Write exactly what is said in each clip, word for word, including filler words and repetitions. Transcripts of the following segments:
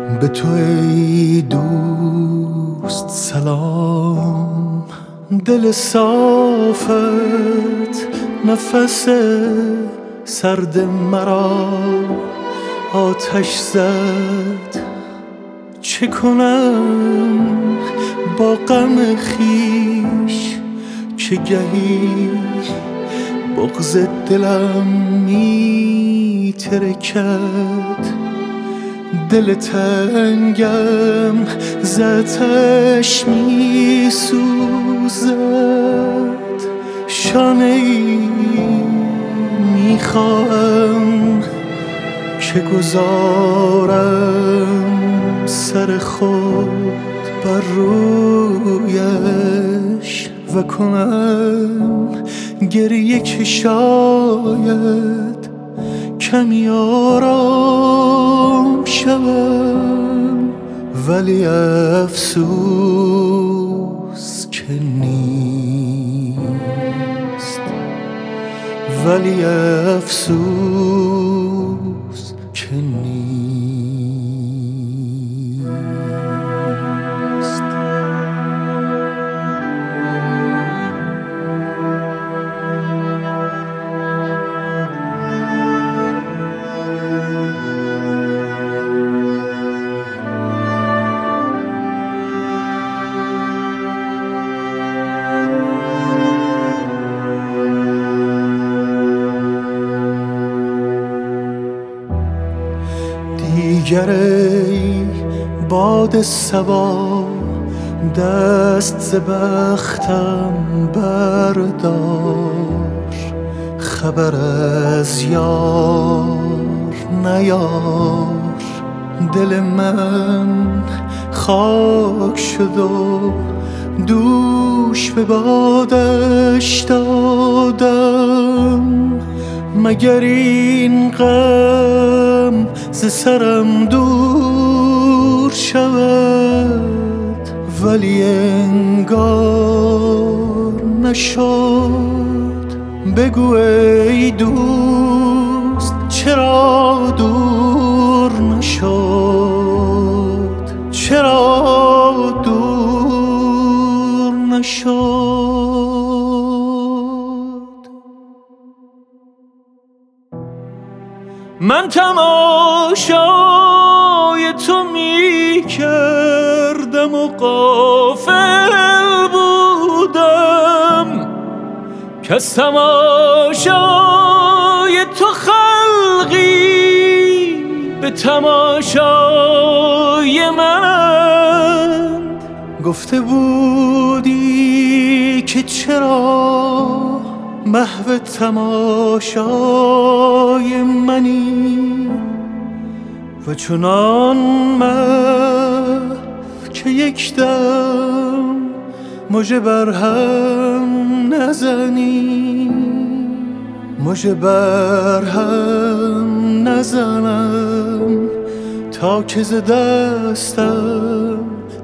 به تو ای دوست سلام، دل صافت نفس سرد مرا آتش زد. چه کنم با غم خویش که گهی بغض دلم می ترکد. دل تنگم ز آتش می سوزد. شانه ای می خواهم که گذارم سر خود بر رویش و کنم گریه که شاید کمی آرام شوم. ولی افسوس که نیست، ولی افسوس که نیست. دیگر ای باد صبا دست ز بختم بردار. خبر از یار نیار، دل من خاک شد و دوش به بادش دادم. مگر این غم ز سرم دور شود؟ ولی انگار نشد. بگو ای دوست چرا دور نشد؟ چرا دور نشد؟ من تماشای تو می کردم و غافل بودم که از تماشای تو خلقی به تماشای منند. گفته بودی که چرا محو تماشای منی و چنان محو که یک دم مژه بر هم نزنی. مژه بر هم نزنم تا که ز دستم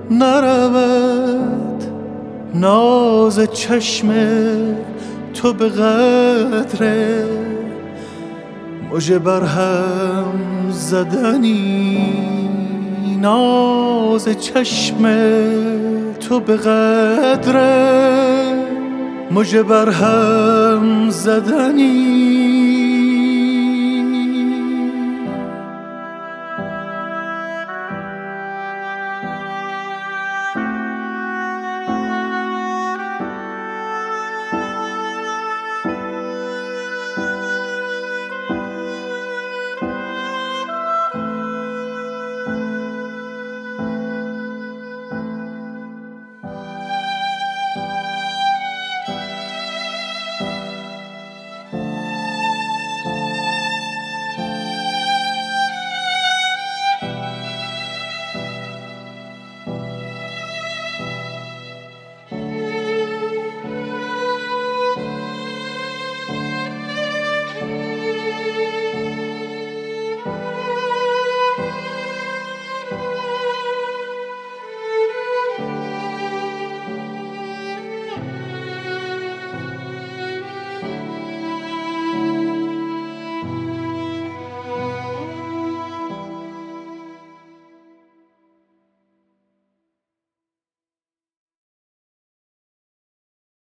نرود ناز چشم تو به قدر مژه بر هم زدنی. ناز چشم تو به قدر مژه بر هم زدنی.